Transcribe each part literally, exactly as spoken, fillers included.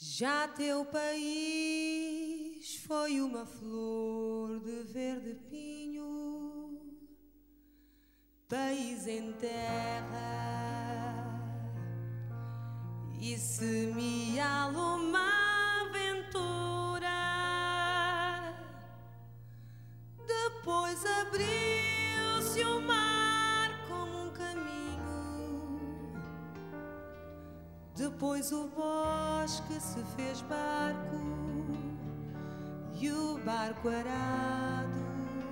Já teu país foi uma flor de verde pinho, país em terra, e semeá-lo uma aventura. Depois abriu-se o mar como um caminho, depois o bosque se fez barco e o barco arado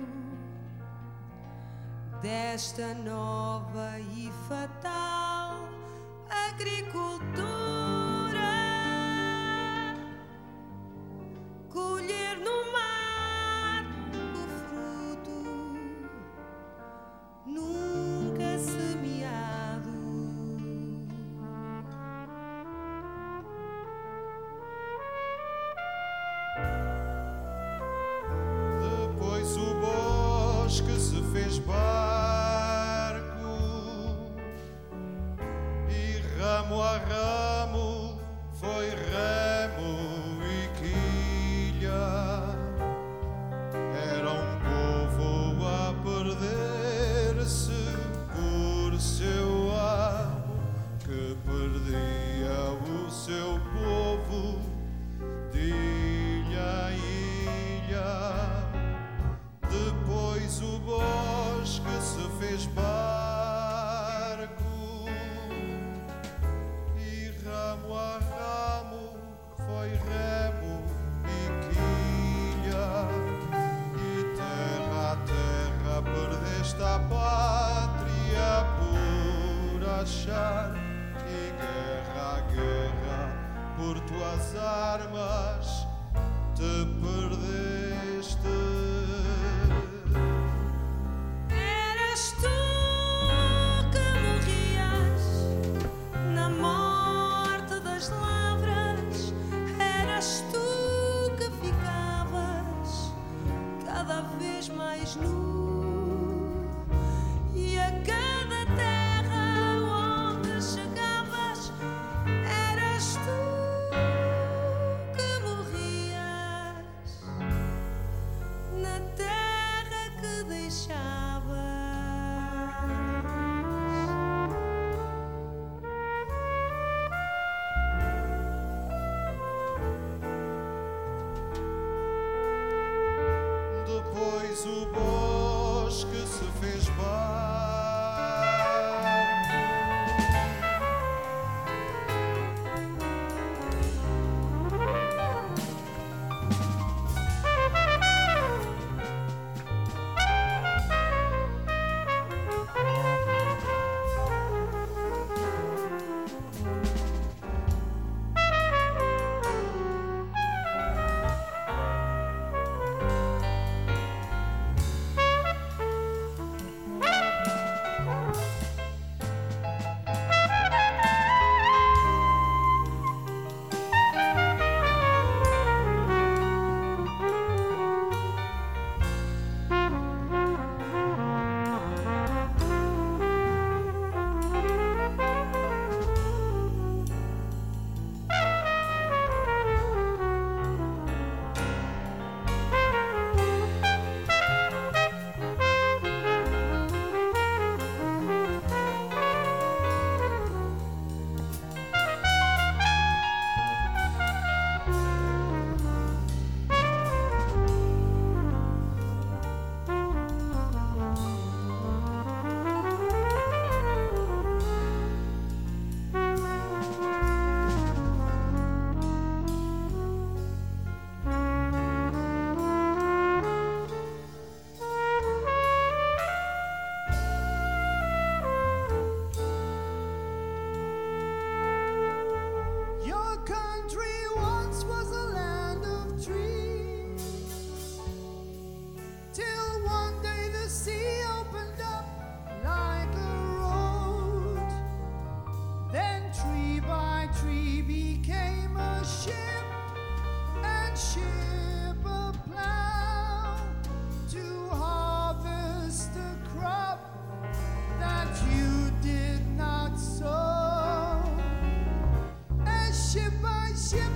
desta nova e fatal agricultura. Colher no mar o fruto nunca semeado. Depois o bosque se fez barco e ramo a ramo foi remo e quilha. Era um povo a perder-se por seu amo, que perdia o seu povo de ilha a ilha. Depois o bosque se fez barco e ramo a ramo foi remo e quilha. E terra a terra perdeste a pátria por achar, e guerra a guerra por tuas armas te perdeste. Eras tu que morrias na morte das lavras, eras tu que ficavas cada vez mais nu, e a cada terra onde chegavas eras tu que morrias na terra que deixavas. Depois o bosque se fez barco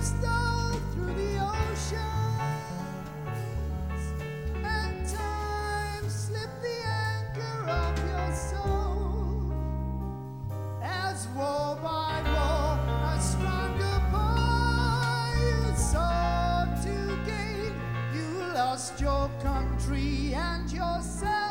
stole through the oceans, and time slipped the anchor of your soul. As war by war, a stronger boy you sought to gain, you lost your country and yourself.